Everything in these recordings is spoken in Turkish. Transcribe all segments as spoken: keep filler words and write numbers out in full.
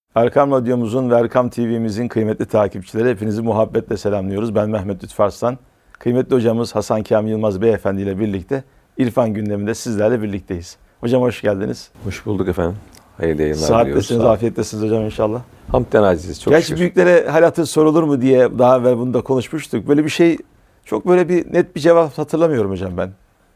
Erkam Radyomuzun ve Erkam T V'mizin kıymetli takipçileri, hepinizi muhabbetle selamlıyoruz. Ben Mehmet Lütfü Arslan. Kıymetli hocamız Hasan Kamil Yılmaz Beyefendi ile birlikte İrfan gündeminde sizlerle birlikteyiz. Hocam hoş geldiniz. Hoş bulduk efendim. Hayırlı yayınlar Sıhhatlesiniz, diliyoruz. afiyettesiniz hocam inşallah. Hamdten aciziz çok Gerçi şükür. büyüklere hal hatır sorulur mu diye daha evvel bunu da konuşmuştuk. Böyle bir şey, çok böyle bir net bir cevap hatırlamıyorum hocam ben.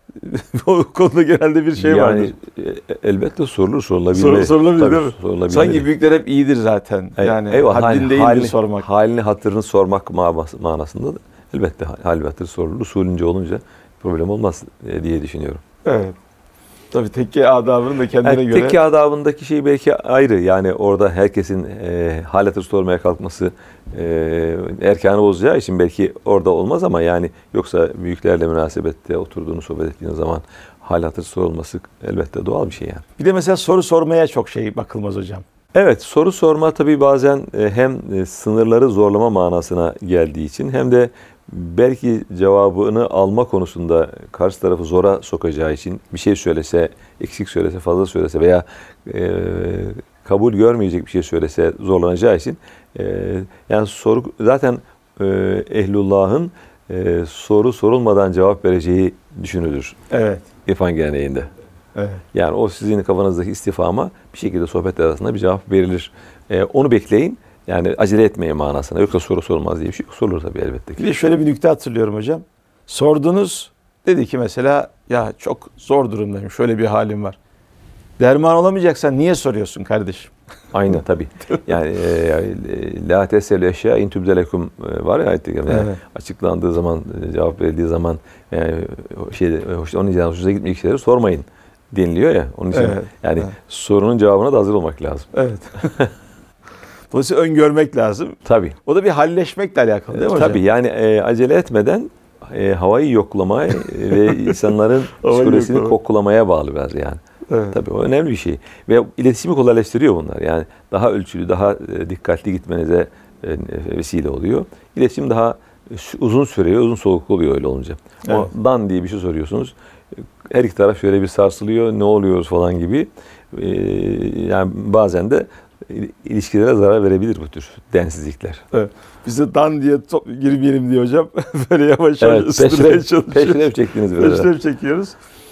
O konuda genelde bir şey yani, vardır. e, elbette sorulur, sorulabilir. Sor, sorulabilir Tabii, değil mi? sorulabilir. Sanki büyükler hep iyidir zaten. Yani Eyvallah, haddin değildir halini, sormak. Halini hatırını sormak manasında da elbette hal ve hatır sorulur. Usulünce olunca problem olmaz diye düşünüyorum. Evet. Tabii tekke adabının da kendine yani, göre. Tekke adabındaki şey belki ayrı. Yani orada herkesin e, hal hatır sormaya kalkması e, erkanı bozacağı için belki orada olmaz ama yani yoksa büyüklerle münasebette oturduğunu sohbet ettiğiniz zaman hal hatır sorulması elbette doğal bir şey yani. Bir de mesela soru sormaya çok şey bakılmaz hocam. Evet, soru sorma tabii bazen hem sınırları zorlama manasına geldiği için hem de belki cevabını alma konusunda karşı tarafı zora sokacağı için bir şey söylese, eksik söylese, fazla söylese veya e, kabul görmeyecek bir şey söylese zorlanacağı için e, yani soru zaten e, ehlullah'ın e, soru sorulmadan cevap vereceği düşünülür. Evet. İrfan geleneğinde. Evet. Yani o sizin kafanızdaki istifama bir şekilde sohbet arasında bir cevap verilir. Ee, onu bekleyin. Yani acele etmeyin manasına. Yoksa soru sorulmaz diye bir şey yok. Sorulur tabii elbette ki. Bir de şöyle bir nükte hatırlıyorum hocam. Sordunuz. Dedi ki mesela ya çok zor durumdayım. Şöyle bir halim var. Derman olamayacaksan niye soruyorsun kardeşim? Aynen tabii. Yani e, la tesel eşya in tübdelekum var ya ayette. Yani evet. Açıklandığı zaman, cevap verildiği zaman yani şey onun için hoşunuza gitmeyecek şeyleri sormayın deniliyor ya. Onun için evet. yani evet. sorunun cevabına da hazır olmak lazım. Evet. Dolayısıyla öngörmek lazım. Tabii. O da bir halleşmekle alakalı değil mi hocam? Tabii yani e, acele etmeden e, havayı yoklamaya ve insanların psikolojisini yoklama. koklamaya bağlı biraz yani. Evet. Tabii o önemli bir şey. Ve iletişimi kolaylaştırıyor bunlar. Yani daha ölçülü, daha e, dikkatli gitmenize e, vesile oluyor. İletişim daha uzun sürüyor, uzun soluklu oluyor öyle olunca. Evet. O dan diye bir şey soruyorsunuz. Her iki taraf şöyle bir sarsılıyor, ne oluyoruz falan gibi. E, yani bazen de ilişkilere zarar verebilir bu tür densizlikler. Evet. Biz de dan diye top, girmeyelim diye hocam. Böyle yavaş yavaş evet, ısıtmaya çalışıyoruz. Peşref çektiniz böyle. Peşref çekiyoruz.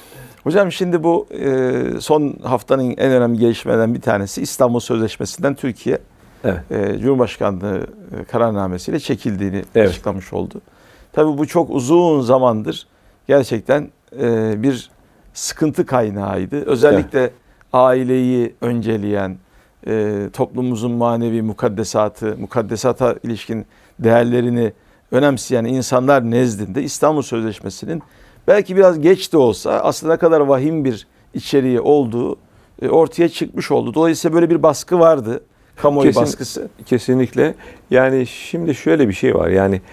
Hocam şimdi bu e, son haftanın en önemli gelişmelerinden bir tanesi İstanbul Sözleşmesi'nden Türkiye evet. e, Cumhurbaşkanlığı e, kararnamesiyle çekildiğini evet. açıklamış oldu. Tabii bu çok uzun zamandır gerçekten e, bir sıkıntı kaynağıydı. Özellikle evet. aileyi önceleyen, e, toplumumuzun manevi mukaddesatı, mukaddesata ilişkin değerlerini önemseyen insanlar nezdinde İstanbul Sözleşmesi'nin belki biraz geç de olsa aslında ne kadar vahim bir içeriği olduğu e, ortaya çıkmış oldu. Dolayısıyla böyle bir baskı vardı. Kamuoyu Kesin, baskısı. Kesinlikle. Yani şimdi şöyle bir şey var. Yani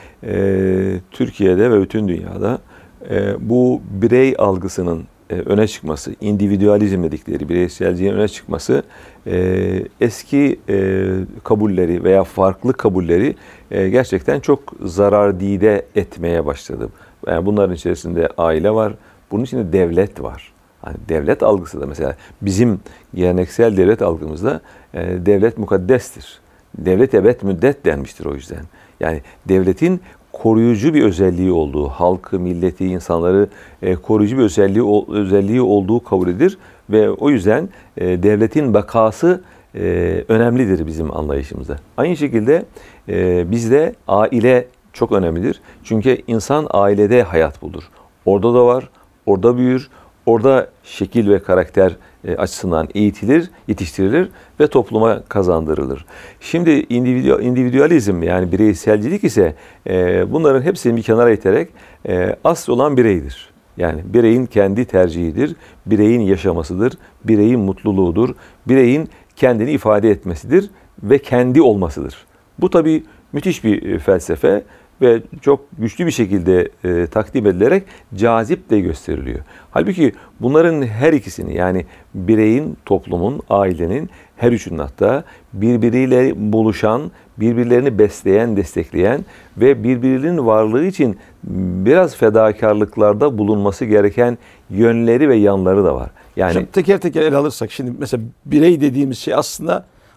e, Türkiye'de ve bütün dünyada e, bu birey algısının e, öne çıkması, individualizm dedikleri bireyselciğin öne çıkması e, eski e, kabulleri veya farklı kabulleri e, gerçekten çok zarardide etmeye başladı. Yani bunların içerisinde aile var, bunun içinde devlet var. Yani devlet algısı da mesela bizim geleneksel devlet algımızda e, devlet mukaddestir. Devlet ebed müddet denmiştir o yüzden. Yani devletin koruyucu bir özelliği olduğu, halkı, milleti, insanları e, koruyucu bir özelliği özelliği olduğu kabul edilir ve o yüzden e, devletin bakası e, önemlidir bizim anlayışımızda. Aynı şekilde e, bizde aile çok önemlidir. Çünkü insan ailede hayat bulur. Orada da var, orada büyür, orada şekil ve karakter açısından eğitilir, yetiştirilir ve topluma kazandırılır. Şimdi individualizm yani bireyselcilik ise bunların hepsini bir kenara iterek asıl olan bireydir. Yani bireyin kendi tercihidir, bireyin yaşamasıdır, bireyin mutluluğudur, bireyin kendini ifade etmesidir ve kendi olmasıdır. Bu tabii müthiş bir felsefe ve çok güçlü bir şekilde e, takdim edilerek cazip de gösteriliyor. Halbuki bunların her ikisini yani bireyin, toplumun, ailenin her üçünün hatta birbiriyle buluşan, birbirlerini besleyen, destekleyen ve birbirinin varlığı için biraz fedakarlıklarda bulunması gereken yönleri ve yanları da var. Yani şimdi teker teker ele alırsak şimdi mesela birey dediğimiz şey aslında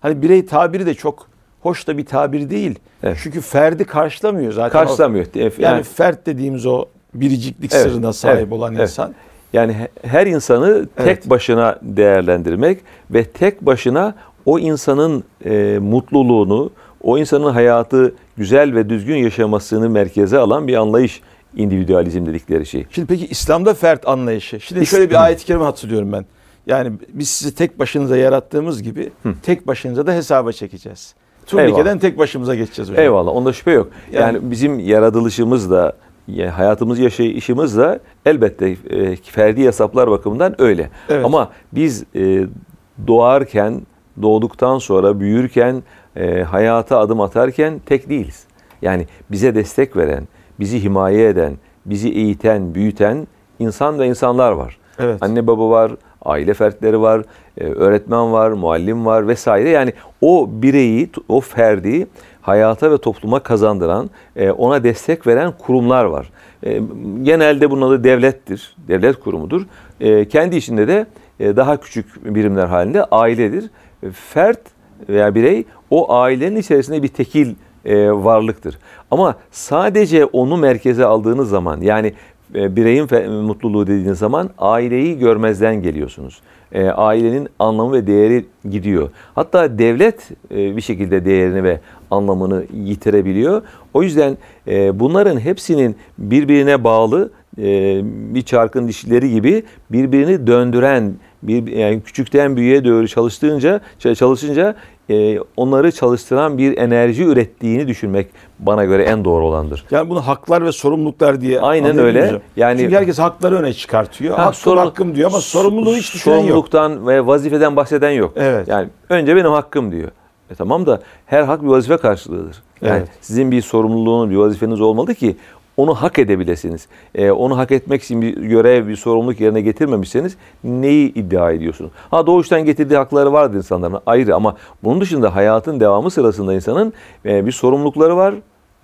Hani birey tabiri de çok hoş da bir tabir değil. Evet. Çünkü ferdi karşılamıyor zaten. Karşılamıyor. O, yani, Yani fert dediğimiz o biriciklik Evet, sırrına sahip evet, olan evet. insan. Yani her insanı tek Evet. başına değerlendirmek ve tek başına o insanın e, mutluluğunu, o insanın hayatı güzel ve düzgün yaşamasını merkeze alan bir anlayış, individualizm dedikleri şey. Şimdi peki İslam'da fert anlayışı. Şimdi şöyle bir ayet-i kerime hatırlıyorum ben. Yani biz sizi tek başınıza yarattığımız gibi Hı. tek başınıza da hesaba çekeceğiz. Turnike'den tek başımıza geçeceğiz hocam. Eyvallah, onda şüphe yok. Yani, Yani- bizim yaratılışımız da, yani hayatımızı yaşayışımız da elbette e, ferdi hesaplar bakımından öyle. Evet. Ama biz e, doğarken, doğduktan sonra büyürken, e, hayata adım atarken tek değiliz. Yani bize destek veren, bizi himaye eden, bizi eğiten, büyüten insan ve insanlar var. Evet. Anne baba var, aile fertleri var, e, öğretmen var, muallim var vesaire. Yani o bireyi, o ferdi hayata ve topluma kazandıran, e, ona destek veren kurumlar var. E, genelde bunun adı devlettir, devlet kurumudur. E, kendi içinde de e, daha küçük birimler halinde ailedir. E, fert veya birey o ailenin içerisinde bir tekil e, varlıktır. Ama sadece onu merkeze aldığınız zaman, yani e, bireyin fe, mutluluğu dediğiniz zaman aileyi görmezden geliyorsunuz. E, ailenin anlamı ve değeri gidiyor. Hatta devlet e, bir şekilde değerini ve anlamını yitirebiliyor. O yüzden e, bunların hepsinin birbirine bağlı e, bir çarkın dişlileri gibi birbirini döndüren, bir yani küçükten büyüğe doğru çalıştığınca çalışınca e, onları çalıştıran bir enerji ürettiğini düşünmek bana göre en doğru olandır. Yani bunu haklar ve sorumluluklar diye Aynen anlayabiliyor öyle. muyuz? Yani Çünkü herkes hakları öne çıkartıyor. Ha, hakkım sorumlu- hakkım diyor ama sorumluluğu hiç düşünen yok. Sorumluluktan ve vazifeden bahseden yok. Evet. Yani önce benim hakkım diyor. E tamam da her hak bir vazife karşılığıdır. Yani Evet. sizin bir sorumluluğunuz, bir vazifeniz olmalı ki onu hak edebilesiniz. E, onu hak etmek için bir görev, bir sorumluluk yerine getirmemişseniz neyi iddia ediyorsunuz? Ha, doğuştan getirdiği hakları vardır insanların, ayrı, ama bunun dışında hayatın devamı sırasında insanın e, bir sorumlulukları var,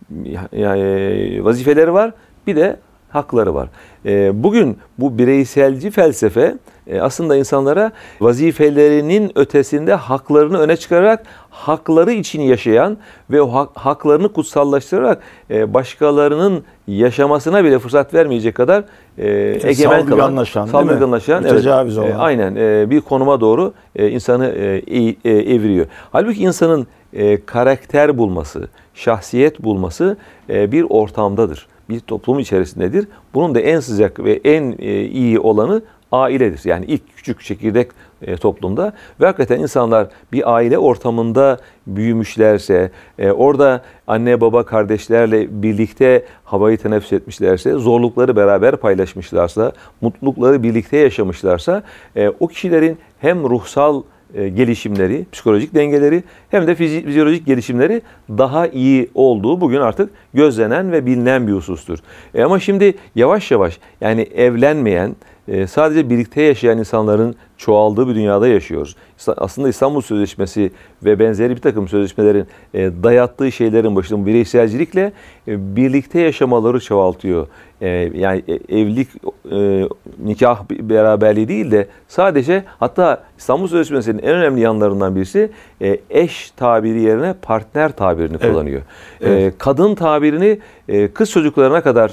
yani e, vazifeleri var, bir de hakları var. E, bugün bu bireyselci felsefe e, aslında insanlara vazifelerinin ötesinde haklarını öne çıkararak hakları için yaşayan ve o hak, haklarını kutsallaştırarak e, başkalarının yaşamasına bile fırsat vermeyecek kadar e, egemen kalan, Saldırganlaşan, değil mi? saldırganlaşan, evet, Mütecaviz olan. e, aynen e, bir konuma doğru e, insanı e, e, e, eviriyor. Halbuki insanın e, karakter bulması, şahsiyet bulması e, bir ortamdadır. Bir toplum içerisindedir. Bunun da en sıcak ve en e, iyi olanı ailedir. Yani ilk küçük çekirdek e, toplumda ve hakikaten insanlar bir aile ortamında büyümüşlerse, e, orada anne baba kardeşlerle birlikte havayı teneffüs etmişlerse, zorlukları beraber paylaşmışlarsa, mutlulukları birlikte yaşamışlarsa, e, o kişilerin hem ruhsal e, gelişimleri, psikolojik dengeleri hem de fizi- fizyolojik gelişimleri daha iyi olduğu bugün artık gözlenen ve bilinen bir husustur. E, ama şimdi yavaş yavaş, yani evlenmeyen, e, sadece birlikte yaşayan insanların çoğaldığı bir dünyada yaşıyoruz. Aslında İstanbul Sözleşmesi ve benzeri bir takım sözleşmelerin e, dayattığı şeylerin başında bireyselcilikle e, birlikte yaşamaları çoğaltıyor. E, yani e, evlilik, e, nikah beraberliği değil de sadece, hatta İstanbul Sözleşmesi'nin en önemli yanlarından birisi e, eş tabiri yerine partner tabirini Evet. kullanıyor. Evet. E, kadın tabirini e, kız çocuklarına kadar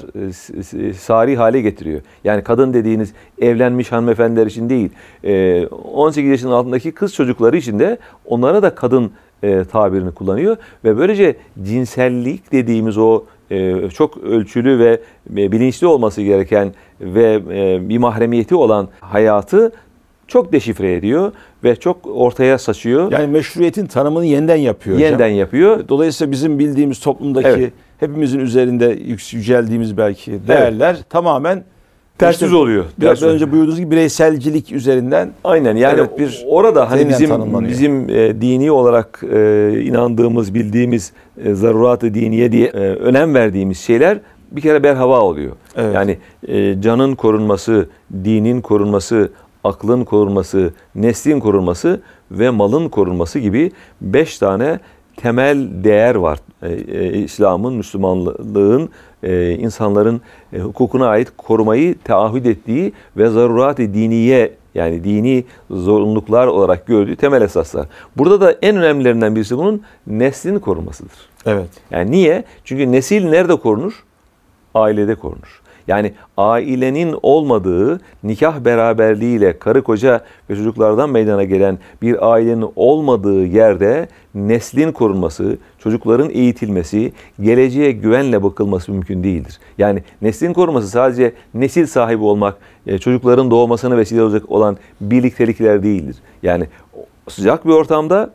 e, sari hale getiriyor. Yani kadın dediğiniz evlenmiş hanımefendiler için değil, e, on sekiz yaşının altındaki kız çocukları için de onlara da kadın e, tabirini kullanıyor ve böylece cinsellik dediğimiz o e, çok ölçülü ve e, bilinçli olması gereken ve e, bir mahremiyeti olan hayatı çok deşifre ediyor ve çok ortaya saçıyor. Yani meşruiyetin tanımını yeniden yapıyor hocam. Yeniden yapıyor. Dolayısıyla bizim bildiğimiz toplumdaki Evet. hepimizin üzerinde yük- yüceldiğimiz belki değerler tamamen Tersiz işte oluyor. Biraz Tersiz önce buyurduğunuz gibi bireyselcilik üzerinden Aynen, yani Evet, bir orada hani yeniden bizim tanımlanıyor. bizim e, dini olarak e, inandığımız, bildiğimiz e, zarurat-ı diniye diye e, önem verdiğimiz şeyler bir kere berhava oluyor. Evet. Yani e, canın korunması, dinin korunması, aklın korunması, neslin korunması ve malın korunması gibi beş tane temel değer var. E, e, İslam'ın, Müslümanlığın, e, insanların e, hukukuna ait korumayı taahhüt ettiği ve zarurat-ı diniye Yani dini zorunluluklar olarak gördüğü temel esaslar. Burada da en önemlilerinden birisi bunun neslin korunmasıdır. Evet. Yani niye? Çünkü nesil nerede korunur? Ailede korunur. Yani ailenin olmadığı, nikah beraberliğiyle karı koca ve çocuklardan meydana gelen bir ailenin olmadığı yerde neslin korunması, çocukların eğitilmesi, geleceğe güvenle bakılması mümkün değildir. Yani neslin korunması sadece nesil sahibi olmak, çocukların doğmasına vesile olacak olan birliktelikler değildir. Yani sıcak bir ortamda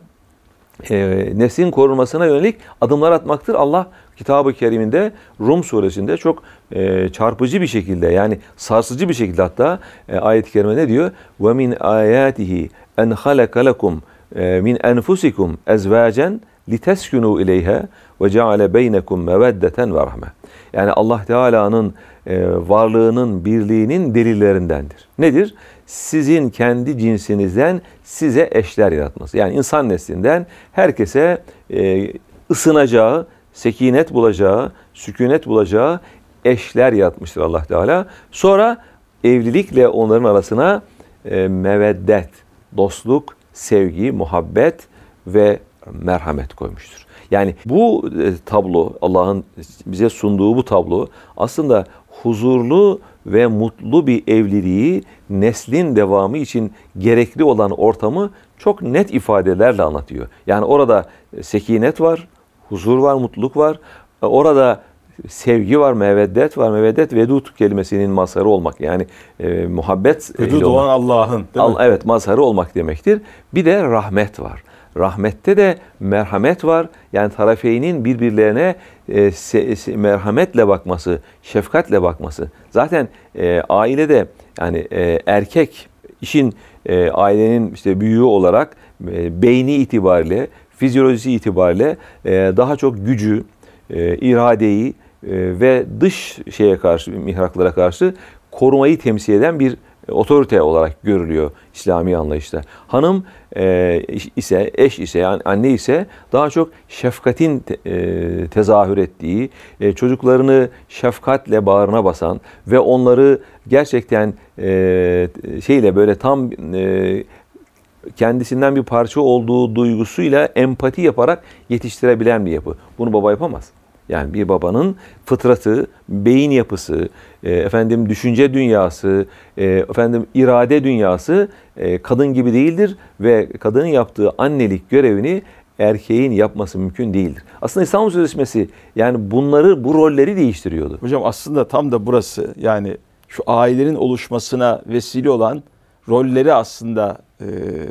e, neslin korunmasına yönelik adımlar atmaktır. Allah Kitab-ı Kerim'inde Rum suresinde çok e, çarpıcı bir şekilde, yani sarsıcı bir şekilde hatta e, ayet-i kerime ne diyor? وَمِنْ آيَاتِهِ اَنْ خَلَقَ لَكُمْ مِنْ أَنْفُسِكُمْ اَزْوَاجًا لِتَسْكُنُوا اِلَيْهَا وَجَعَلَ بَيْنَكُمْ مَوَدَّةً وَرَحْمَةً. Yani Allah Teala'nın e, varlığının, birliğinin delillerindendir. Nedir? Sizin kendi cinsinizden size eşler yaratması. Yani insan neslinden herkese e, ısınacağı, sekinet bulacağı, sükunet bulacağı eşler yaratmıştır Allah Teala. Sonra evlilikle onların arasına e, meveddet, dostluk, sevgi, muhabbet ve merhamet koymuştur. Yani bu e, tablo, Allah'ın bize sunduğu bu tablo aslında huzurlu ve mutlu bir evliliği, neslin devamı için gerekli olan ortamı çok net ifadelerle anlatıyor. Yani orada sekinet var, huzur var, mutluluk var. Orada sevgi var, meveddet var. Meveddet vedud kelimesinin mazharı olmak. Yani e, muhabbet. Vedud olan Allah'ın. Al, evet, mazharı olmak demektir. Bir de rahmet var. Rahmette de merhamet var. Yani tarafeynin birbirlerine e, se, se, merhametle bakması, şefkatle bakması. Zaten e, ailede yani e, erkek işin e, ailenin işte büyüğü olarak e, beyni itibariyle, fizyolojisi itibariyle e, daha çok gücü, e, iradeyi e, ve dış şeye karşı, mihraklara karşı korumayı temsil eden bir otorite olarak görülüyor İslami anlayışta. Hanım e, ise, eş ise, yani anne ise daha çok şefkatin te, e, tezahür ettiği, e, çocuklarını şefkatle bağrına basan ve onları gerçekten e, şeyle böyle tam e, kendisinden bir parça olduğu duygusuyla empati yaparak yetiştirebilen bir yapı. Bunu baba yapamaz. Yani bir babanın fıtratı, beyin yapısı, e, efendim düşünce dünyası, e, efendim irade dünyası e, kadın gibi değildir ve kadının yaptığı annelik görevini erkeğin yapması mümkün değildir. Aslında İstanbul Sözleşmesi yani bunları, bu rolleri değiştiriyordu. Hocam aslında tam da burası, yani şu ailenin oluşmasına vesile olan rolleri aslında e,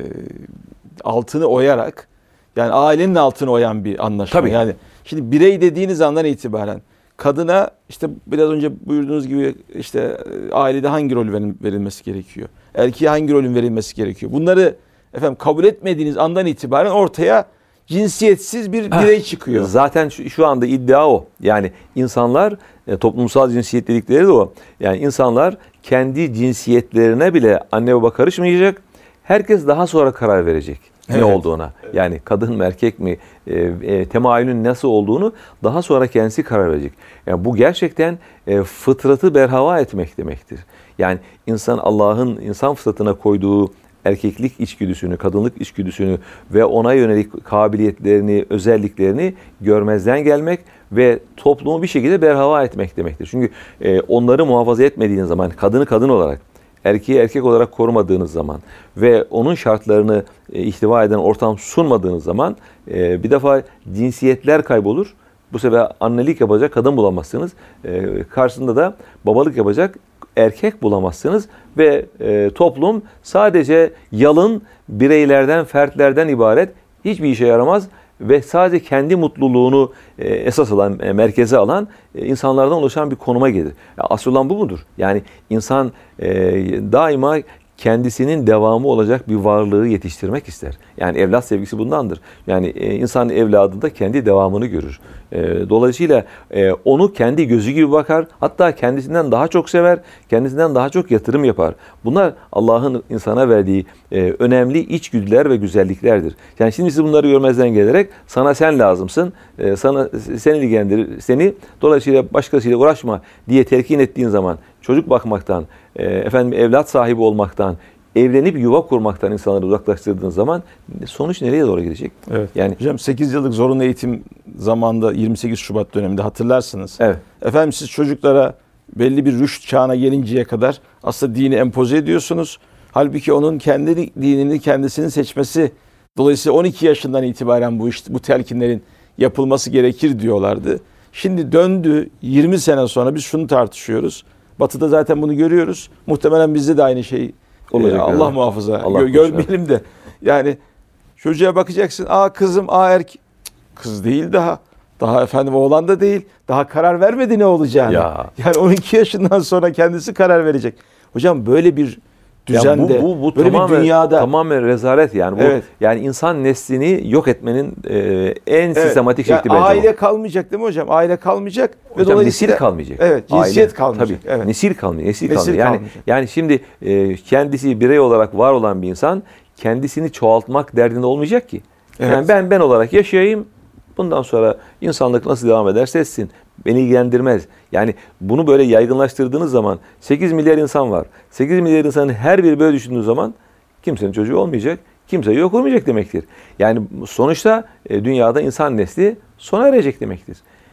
altını oyarak, yani ailenin altını oyan bir anlaşma. Tabii. Yani şimdi birey dediğiniz andan itibaren kadına işte biraz önce buyurduğunuz gibi işte ailede hangi rol verilmesi gerekiyor? Erkeğe hangi rolün verilmesi gerekiyor? Bunları efendim kabul etmediğiniz andan itibaren ortaya cinsiyetsiz bir birey çıkıyor. Zaten şu, şu anda iddia o. Yani insanlar e, toplumsal cinsiyet dedikleri de o. Yani insanlar kendi cinsiyetlerine bile anne baba karışmayacak. Herkes daha sonra karar verecek ne evet. olduğuna. Yani kadın mı erkek mi, e, e, temayülün nasıl olduğunu daha sonra kendisi karar verecek. Yani bu gerçekten e, fıtratı berhava etmek demektir. Yani insan Allah'ın insan fıtratına koyduğu erkeklik içgüdüsünü, kadınlık içgüdüsünü ve ona yönelik kabiliyetlerini, özelliklerini görmezden gelmek ve toplumu bir şekilde berhava etmek demektir. Çünkü e, onları muhafaza etmediğiniz zaman, kadını kadın olarak, erkeği erkek olarak korumadığınız zaman ve onun şartlarını e, ihtiva eden ortam sunmadığınız zaman e, bir defa cinsiyetler kaybolur. Bu sefer annelik yapacak kadın bulamazsınız. E, karşısında da babalık yapacak erkek bulamazsınız ve e, toplum sadece yalın bireylerden, fertlerden ibaret, hiçbir işe yaramaz ve sadece kendi mutluluğunu e, esas alan, e, merkeze alan e, insanlardan oluşan bir konuma gelir. Ya, asıl olan bu mudur? Yani insan e, daima kendisinin devamı olacak bir varlığı yetiştirmek ister. Yani evlat sevgisi bundandır. Yani e, insan evladında kendi devamını görür. E, dolayısıyla e, onu kendi gözü gibi bakar. Hatta kendisinden daha çok sever. Kendisinden daha çok yatırım yapar. Bunlar Allah'ın insana verdiği e, önemli içgüdüler ve güzelliklerdir. Yani şimdi siz bunları görmezden gelerek sana sen lazımsın. E, sana sen ilgilendirir seni. Dolayısıyla başkasıyla uğraşma diye telkin ettiğin zaman çocuk bakmaktan, efendim evlat sahibi olmaktan, evlenip yuva kurmaktan insanları uzaklaştırdığın zaman sonuç nereye doğru gidecek? Evet. Yani Hocam sekiz yıllık zorunlu eğitim zamanında yirmi sekiz Şubat döneminde hatırlarsınız. evet. Efendim siz çocuklara belli bir rüşt çağına gelinceye kadar aslında dini empoze ediyorsunuz. Halbuki onun kendi dinini kendisinin seçmesi, dolayısıyla on iki yaşından itibaren bu iş, bu telkinlerin yapılması gerekir diyorlardı. Şimdi döndü yirmi sene sonra biz şunu tartışıyoruz. Batı'da zaten bunu görüyoruz. Muhtemelen bizde de aynı şey Olacak e, Allah yani. muhafaza Allah gö- görmeyelim de. Yani çocuğa bakacaksın. Aa kızım, aa erkek. Kız değil daha. Daha efendim oğlan da değil. Daha karar vermedi ne olacağını. Ya. Yani on iki yaşından sonra kendisi karar verecek. Hocam böyle bir düzende, ya bu, bu, bu böyle tamamen, bir dünyada tamamen rezalet yani. Bu, Evet. Yani insan neslini yok etmenin e, en Evet. sistematik Ya şekli bence aile bu. kalmayacak değil mi hocam? Aile kalmayacak ve Hocam dolayısıyla nesil kalmayacak. Evet, cinsiyet Aile, kalmayacak. Tabii. Evet. Nesil kalmayacak. Nesil, Nesil kalmayacak. Yani kalmayacak. yani şimdi e, kendisi birey olarak var olan bir insan kendisini çoğaltmak derdinde olmayacak ki. Evet. Yani ben ben olarak yaşayayım. Bundan sonra insanlık nasıl devam ederse etsin. Beni ilgilendirmez. Yani bunu böyle yaygınlaştırdığınız zaman sekiz milyar insan var. sekiz milyar insanın her biri böyle düşündüğü zaman kimsenin çocuğu olmayacak. Kimse yok olmayacak demektir. Yani sonuçta e, dünyada insan nesli sona erecek demektir.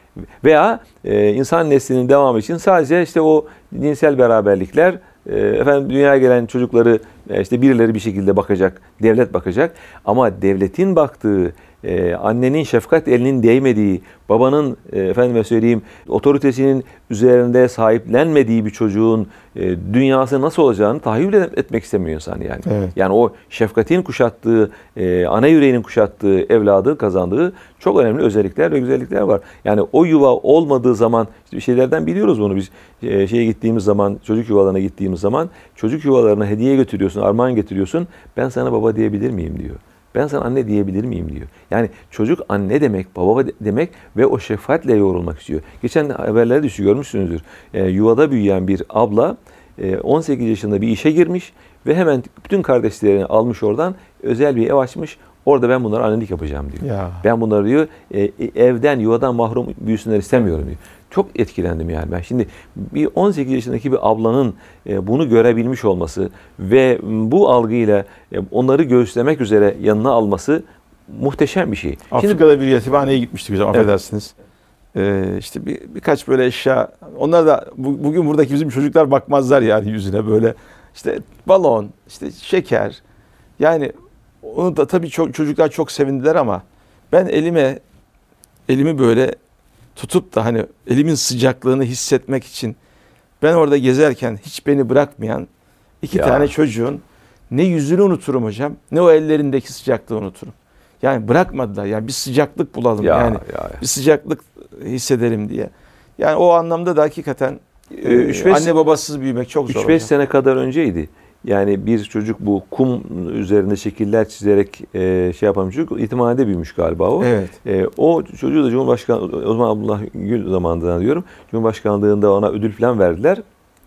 Veya e, insan neslinin devamı için sadece işte o cinsel beraberlikler, e, efendim dünyaya gelen çocukları e, işte birileri bir şekilde bakacak, devlet bakacak. Ama devletin baktığı, e, annenin şefkat elinin değmediği, babanın e, efendime söyleyeyim otoritesinin üzerinde sahiplenmediği bir çocuğun e, dünyası nasıl olacağını tahayyül etmek istemiyor insan yani. Evet. Yani o şefkatin kuşattığı, e, ana yüreğinin kuşattığı evladı kazandığı çok önemli özellikler ve güzellikler var. Yani o yuva olmadığı zaman işte bir şeylerden biliyoruz bunu biz e, şeye gittiğimiz zaman, çocuk yuvalarına gittiğimiz zaman çocuk yuvalarına hediye götürüyorsun, armağan getiriyorsun. Ben sana baba diyebilir miyim diyor. Ben sana anne diyebilir miyim diyor. Yani çocuk anne demek, baba demek ve o şefkatle yoğrulmak istiyor. Geçen haberlerde düşü görmüşsünüzdür. E, yuvada büyüyen bir abla e, on sekiz yaşında bir işe girmiş ve hemen bütün kardeşlerini almış oradan özel bir ev açmış. Orada ben bunlara annelik yapacağım diyor. Ya. Ben bunları diyor e, evden, yuvadan mahrum büyüsünler istemiyorum diyor. Çok etkilendim yani ben. Şimdi bir on sekiz yaşındaki bir ablanın e, bunu görebilmiş olması ve bu algıyla e, onları göğüslemek üzere yanına alması muhteşem bir şey. Afrika'da Şimdi, bir yetimhaneye gitmiştik hocam, evet. Affedersiniz. Ee, işte bir, birkaç böyle eşya. Onlar da bu, bugün buradaki bizim çocuklar bakmazlar yani yüzüne böyle. İşte balon, işte şeker. Yani onu da tabii çok, çocuklar çok sevindiler ama ben elime elimi böyle tutup da hani elimin sıcaklığını hissetmek için ben orada gezerken hiç beni bırakmayan iki ya. tane çocuğun ne yüzünü unuturum hocam, ne o ellerindeki sıcaklığı unuturum. Yani bırakmadılar. Yani bir sıcaklık bulalım ya, yani. Ya, ya. Bir sıcaklık hissedelim diye. Yani o anlamda da hakikaten e, anne babasız büyümek çok zor. üç beş sene kadar önceydi. Yani bir çocuk bu kum üzerinde şekiller çizerek e, şey yapan çocuk yetimhanede büyümüş galiba o. Evet. E, o çocuğu da Cumhurbaşkanı, o zaman Abdullah Gül zamanında diyorum. Cumhurbaşkanlığında ona ödül falan verdiler.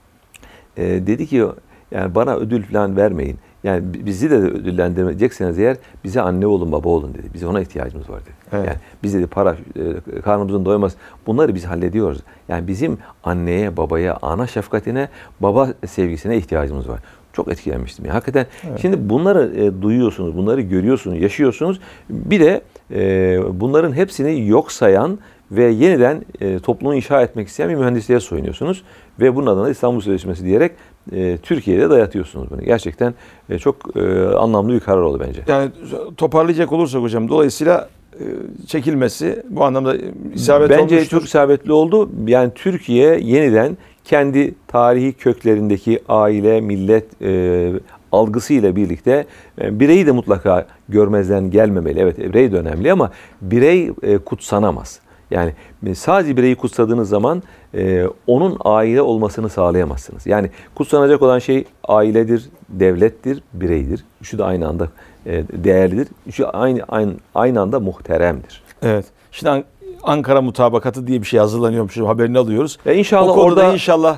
E, dedi ki yani bana ödül falan vermeyin. Yani bizi de ödüllendirecekseniz eğer bize anne olun, baba olun dedi. Bize ona ihtiyacımız var dedi. Evet. Yani biz dedi para, e, karnımızın doymaz. Bunları biz hallediyoruz. Yani bizim anneye, babaya, ana şefkatine, baba sevgisine ihtiyacımız var. Çok etkilenmiştim. Yani hakikaten evet. Şimdi bunları e, duyuyorsunuz, bunları görüyorsunuz, yaşıyorsunuz. Bir de e, bunların hepsini yok sayan ve yeniden e, toplumu inşa etmek isteyen bir mühendisliğe soyunuyorsunuz. Ve bunun adına İstanbul Sözleşmesi diyerek e, Türkiye'de dayatıyorsunuz bunu. Gerçekten e, çok e, anlamlı bir karar oldu bence. Yani toparlayacak olursak hocam, dolayısıyla e, çekilmesi bu anlamda isabet bence olmuştur. Çok isabetli oldu. Yani Türkiye yeniden kendi tarihi köklerindeki aile, millet e, algısıyla birlikte e, bireyi de mutlaka görmezden gelmemeli. Evet, birey de önemli ama birey e, kutsanamaz. Yani sadece bireyi kutsadığınız zaman e, onun aile olmasını sağlayamazsınız. Yani kutsanacak olan şey ailedir, devlettir, bireydir. Üçü de aynı anda e, değerlidir. Üçü aynı, aynı, aynı anda muhteremdir. Evet. Şimdi Ankara Mutabakatı diye bir şey hazırlanıyormuş. Haberini alıyoruz. E inşallah o konuda orada inşallah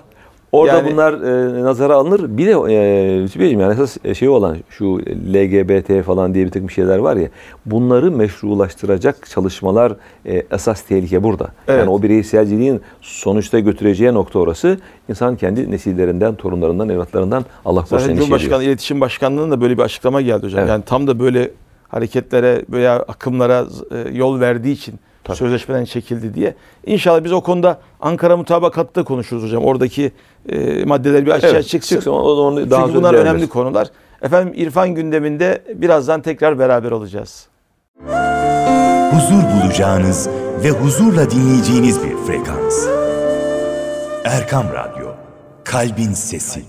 Orada Yani- bunlar e, nazara alınır. Bir de e, Lütfü Beyciğim, yani esas şey olan şu L G B T falan diye bir takım şeyler var ya, bunları meşrulaştıracak çalışmalar e, esas tehlike burada. Evet. Yani o bireyselciliğin sonuçta götüreceği nokta orası. İnsan kendi nesillerinden, torunlarından, evlatlarından Allah korusun Zaten endişe Cumhurbaşkanı ediyor. İletişim Başkanlığı'nın da böyle bir açıklama geldi hocam. Evet. Yani tam da böyle hareketlere veya akımlara e, yol verdiği için Tabii. sözleşmeden çekildi diye. İnşallah biz o konuda Ankara mutabakatta konuşuruz hocam. Oradaki e, maddeler bir aşağı Evet, çıksın. çıksın. O zaman daha Çünkü sonra bunlar değerlendiririz. önemli konular. Efendim İrfan gündeminde birazdan tekrar beraber olacağız. Huzur bulacağınız ve huzurla dinleyeceğiniz bir frekans. Erkam Radyo, Kalbin Sesi.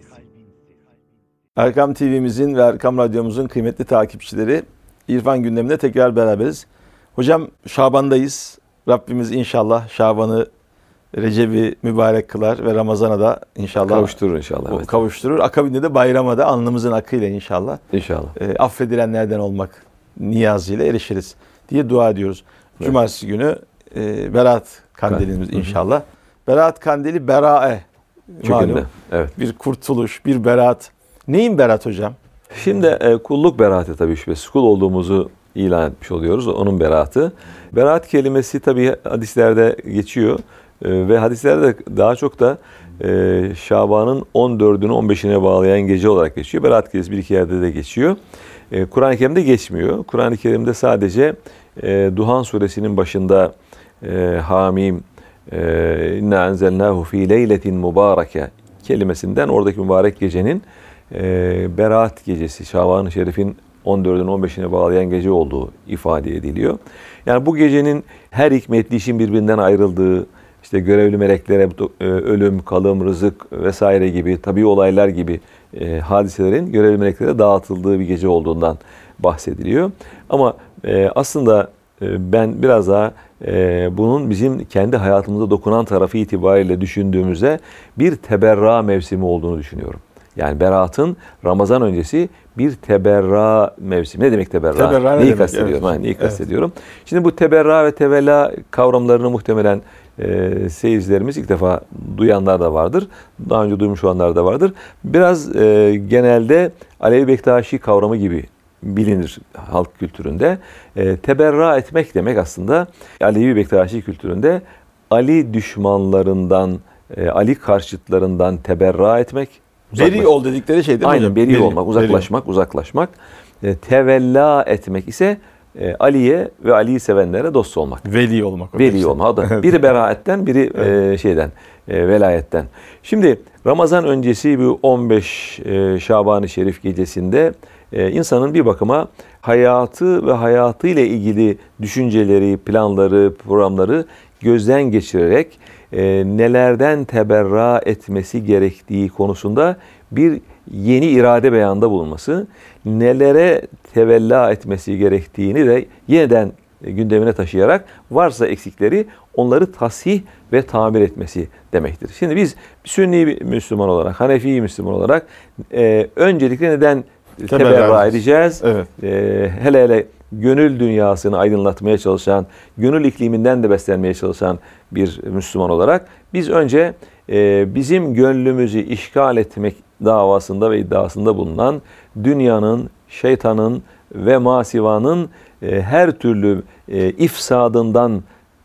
Erkam T V'mizin ve Erkam Radyomuzun kıymetli takipçileri, İrfan gündeminde tekrar beraberiz. Hocam Şaban'dayız. Rabbimiz inşallah Şaban'ı, Recep'i mübarek kılar ve Ramazan'a da inşallah Kavuşturur inşallah. o Evet. kavuşturur. Akabinde de bayrama da alnımızın akıyla inşallah İnşallah. e, affedilenlerden olmak niyazıyla erişiriz diye dua ediyoruz. Evet. Cumartesi günü e, Berat Kandilimiz Hı hı. inşallah. Berat Kandili Berae. Çükünde. Malum Evet. bir kurtuluş, bir berat. Neyin berat hocam? Şimdi e, kulluk beraatı tabii şüphesiz. Kul olduğumuzu ilan etmiş oluyoruz. Onun beraatı. Beraat kelimesi tabii hadislerde geçiyor. E, ve hadislerde daha çok da e, Şaban'ın on dördünü on beşine bağlayan gece olarak geçiyor. Beraat kelimesi bir iki yerde de geçiyor. E, Kur'an-ı Kerim'de geçmiyor. Kur'an-ı Kerim'de sadece e, Duhan suresinin başında e, Hamim İnna enzelnahu fi leyletin mübareke kelimesinden oradaki mübarek gecenin e, Berat gecesi, Şaban-ı Şerif'in on dördünü on beşine bağlayan gece olduğu ifade ediliyor. Yani bu gecenin her hikmetli işin birbirinden ayrıldığı, işte görevli meleklere e, ölüm, kalım, rızık vesaire gibi tabii olaylar gibi e, hadiselerin görevli meleklere dağıtıldığı bir gece olduğundan bahsediliyor. Ama e, aslında e, ben biraz daha e, bunun bizim kendi hayatımıza dokunan tarafı itibariyle düşündüğümüzde bir teberra mevsimi olduğunu düşünüyorum. Yani Berat'ın Ramazan öncesi bir teberra mevsimi. Ne demek teberra? Teberra ne neyi demek? kastediyorum? Evet. Ha, neyi Evet. kastediyorum? Şimdi bu teberra ve tevella kavramlarını muhtemelen e, seyircilerimiz ilk defa duyanlar da vardır. Daha önce duymuş olanlar da vardır. Biraz e, genelde Alevi Bektaşi kavramı gibi bilinir halk kültüründe. E, teberra etmek demek aslında Alevi Bektaşi kültüründe Ali düşmanlarından, e, Ali karşıtlarından teberra etmek. Beri ol dedikleri şey değil mi Aynen, hocam? beri, olmak, uzaklaşmak, uzaklaşmak. E, tevella etmek ise e, Ali'ye ve Ali'yi sevenlere dost olmak. Veli olmak. o Veli işte. olmak. O da biri beraatten, biri e, şeyden, e, velayetten. Şimdi Ramazan öncesi bu on beş e, Şaban-ı Şerif gecesinde e, insanın bir bakıma hayatı ve hayatıyla ilgili düşünceleri, planları, programları gözden geçirerek e, nelerden teberra etmesi gerektiği konusunda bir yeni irade beyanda bulunması, nelere tevella etmesi gerektiğini de yeniden gündemine taşıyarak varsa eksikleri onları tasih ve tamir etmesi demektir. Şimdi biz Sünni bir Müslüman olarak, Hanefi Müslüman olarak e, öncelikle neden Teberra teberra edeceğiz? Evet. E, hele hele gönül dünyasını aydınlatmaya çalışan, gönül ikliminden de beslenmeye çalışan bir Müslüman olarak biz önce e, bizim gönlümüzü işgal etmek davasında ve iddiasında bulunan dünyanın, şeytanın ve masivanın e, her türlü e, ifsadından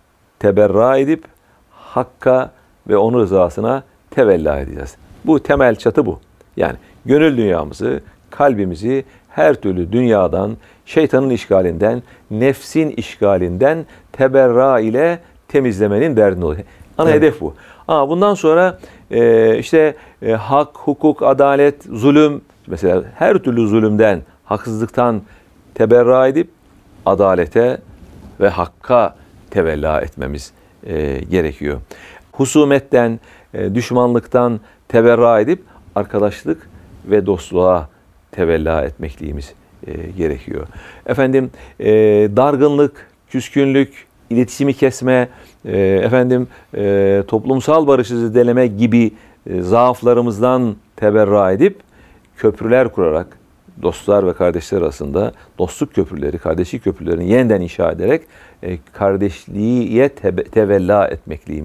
teberra edip Hakk'a ve onun rızasına tevella edeceğiz. Bu temel çatı bu. Yani gönül dünyamızı, kalbimizi her türlü dünyadan, şeytanın işgalinden, nefsin işgalinden teberra ile temizlemenin derdinde oluyor. Ana Evet. hedef bu. Ama bundan sonra e, işte e, hak, hukuk, adalet, zulüm, mesela her türlü zulümden, haksızlıktan teberra edip adalete ve hakka tevella etmemiz e, gerekiyor. Husumetten, e, düşmanlıktan teberra edip arkadaşlık ve dostluğa tevella etmekliğimiz e, gerekiyor. Efendim e, dargınlık, küskünlük, iletişimi kesme, e, efendim e, toplumsal barışı zedeleme gibi e, zaaflarımızdan teberra edip köprüler kurarak dostlar ve kardeşler arasında dostluk köprüleri, kardeşlik köprülerini yeniden inşa ederek e, kardeşliğe tebe, tevella etmekliğimiz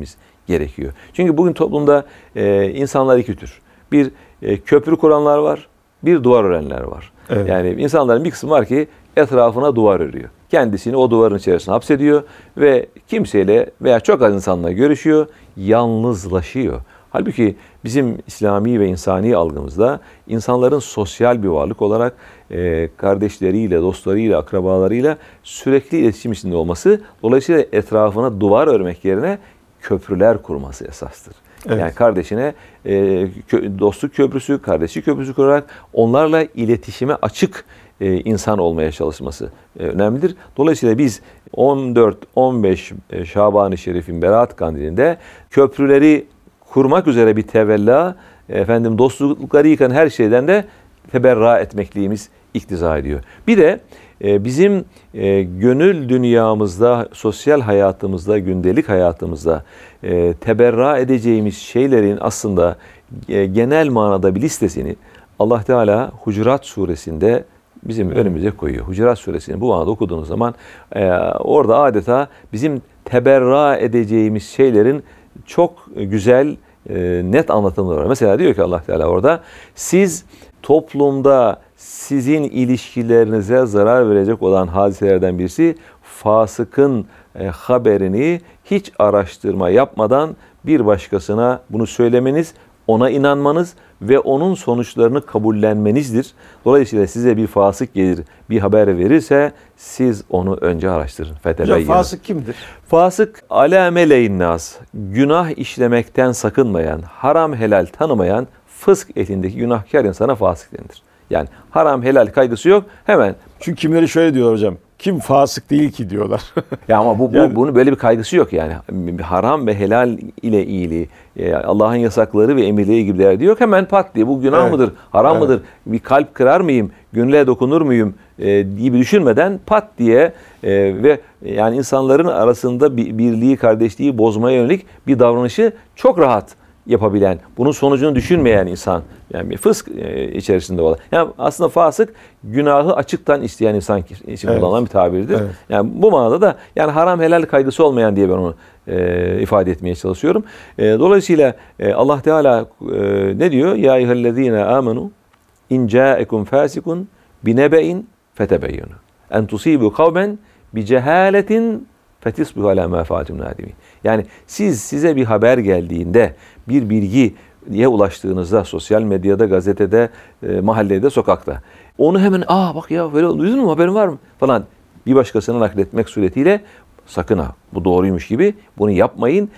gerekiyor. Çünkü bugün toplumda e, insanlar iki tür. Bir e, köprü kuranlar var, bir duvar örenler var. Evet. Yani insanların bir kısmı var ki etrafına duvar örüyor. Kendisini o duvarın içerisine hapsediyor ve kimseyle veya çok az insanla görüşüyor, yalnızlaşıyor. Halbuki bizim İslami ve insani algımızda insanların sosyal bir varlık olarak e, kardeşleriyle, dostlarıyla, akrabalarıyla sürekli iletişim içinde olması, dolayısıyla etrafına duvar örmek yerine köprüler kurması esastır. Evet. Yani kardeşine e, kö, dostluk köprüsü, kardeşlik köprüsü kurarak onlarla iletişime açık e, insan olmaya çalışması e, önemlidir. Dolayısıyla biz on dört on beş e, Şaban-ı Şerif'in Berat Kandili'nde köprüleri kurmak üzere bir tevella, efendim dostlukları yıkan her şeyden de teberra etmekliğimiz iktiza ediyor. Bir de e, bizim e, gönül dünyamızda, sosyal hayatımızda, gündelik hayatımızda e, teberra edeceğimiz şeylerin aslında e, genel manada bir listesini Allah Teala Hucurat Suresinde bizim önümüze koyuyor. Hucurat Suresini bu manada okuduğunuz zaman e, orada adeta bizim teberra edeceğimiz şeylerin çok güzel, e, net anlatımları var. Mesela diyor ki Allah Teala orada, siz toplumda sizin ilişkilerinize zarar verecek olan hadiselerden birisi, fasıkın e, haberini hiç araştırma yapmadan bir başkasına bunu söylemeniz, ona inanmanız ve onun sonuçlarını kabullenmenizdir. Dolayısıyla size bir fasık gelir, bir haber verirse siz onu önce araştırın. Hocam fasık kimdir? Fasık alâmeleyn nas, günah işlemekten sakınmayan, haram helal tanımayan, fısk elindeki günahkar insana fasık denir. Yani haram helal kaygısı yok, hemen. Çünkü kimileri şöyle diyor hocam. Kim fasık değil ki diyorlar. Ya ama bu, bu Yani, bunun böyle bir kaygısı yok yani. Haram ve helal ile iyiliği, Allah'ın yasakları ve emirleri gibi derdi yok. Hemen pat diye bu günah evet, mıdır, haram evet. mıdır, bir kalp kırar mıyım, gönüle dokunur muyum e, gibi düşünmeden pat diye e, ve yani insanların arasında bir, birliği, kardeşliği bozmaya yönelik bir davranışı çok rahat yapabilen, bunun sonucunu düşünmeyen insan, yani bir fısk e, içerisinde olan. Yani aslında fasık günahı açıktan isteyen insan için evet. kullanılan bir tabirdir. Evet. Yani bu manada da yani haram helal kaygısı olmayan diye ben onu e, ifade etmeye çalışıyorum. E, dolayısıyla e, Allah Teala e, ne diyor? Ya eyyühellezine amenu in ca'ekum fasikun binebe'in fetebeyyenu en tusibu kavmen bi cehaletin fetisbihu ala ma fa'altum nadimin. Yani siz size bir haber geldiğinde, bir bilgiye ulaştığınızda, sosyal medyada, gazetede, e, mahallede, sokakta, onu hemen aa bak ya böyle duydun mu, haberin var mı falan bir başkasına nakletmek suretiyle sakın ha bu doğruymuş gibi bunu yapmayın.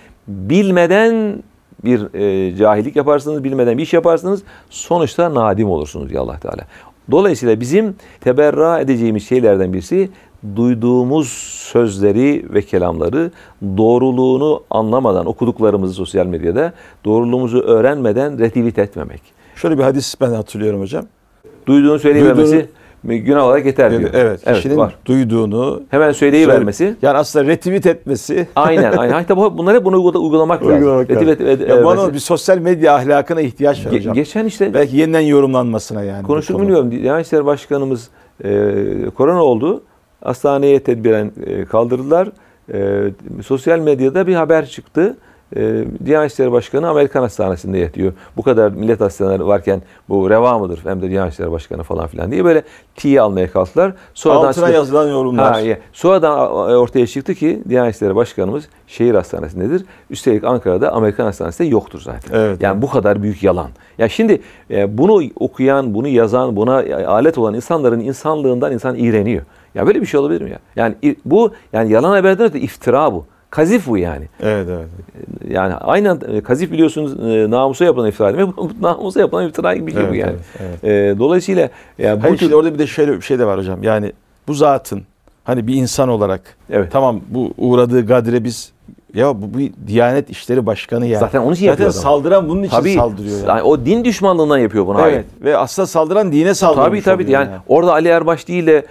Bilmeden bir e, cahillik yaparsınız, bilmeden bir iş yaparsınız, sonuçta nadim olursunuz diye Allah Teala. Dolayısıyla bizim teberra edeceğimiz şeylerden birisi, duyduğumuz sözleri ve kelamları doğruluğunu anlamadan, okuduklarımızı sosyal medyada doğruluğumuzu öğrenmeden retweet etmemek. Şöyle bir hadis ben hatırlıyorum hocam. Duyduğunu söyleyivermesi günah olarak yeter diyor. Evet, evet kişinin var. duyduğunu hemen söyleyivermesi. Yani aslında retweet etmesi. Aynen, aynen. Hatta bunları hep bunu uygulamak lazım. Uygulamak lazım. Retweet, et, ya bana bir sosyal medya ahlakına ihtiyaç var Ge- hocam. Geçen işte belki yeniden yorumlanmasına yani. konuştuk bilmiyorum. Diyanet İşleri Başkanımız e, korona oldu. Hastaneye tedbiren e, kaldırdılar. E, sosyal medyada bir haber çıktı. E, Diyanet İşleri Başkanı Amerikan Hastanesi'nde yatıyor. Bu kadar millet hastaneleri varken bu reva mıdır? Hem de Diyanet İşleri Başkanı falan filan diye böyle tiye almaya kalktılar. Sonradan altına çıktı, yazılan yorumlar. Ha, ya. Sonradan ortaya çıktı ki Diyanet İşleri Başkanımız şehir hastanesindedir. Üstelik Ankara'da Amerikan Hastanesi'nde yoktur zaten. Evet, yani evet. bu kadar büyük yalan. Ya şimdi e, bunu okuyan, bunu yazan, buna alet olan insanların insanlığından insan iğreniyor. Ya böyle bir şey olabilir mi ya? Yani bu yani yalan haberden öte iftira bu. Kazif bu yani. Evet, evet. Yani aynen kazif biliyorsunuz namusa yapılan iftira demek. Namusa yapılan iftira gibi bir şey evet, bu yani. Evet, evet. E, dolayısıyla yani bu Hayır, tür... işte orada bir de şöyle bir şey de var hocam. Yani bu zatın hani bir insan olarak Evet. tamam bu uğradığı gadre biz ya bu bir Diyanet İşleri Başkanı ya. Zaten onun için Zaten yapıyor adam. saldıran bunun için Tabii, saldırıyor yani. yani o din düşmanlığından yapıyor bunu. Evet. Ve aslında saldıran dine saldırmış Tabii tabii. oluyor Yani, yani orada Ali Erbaş değil de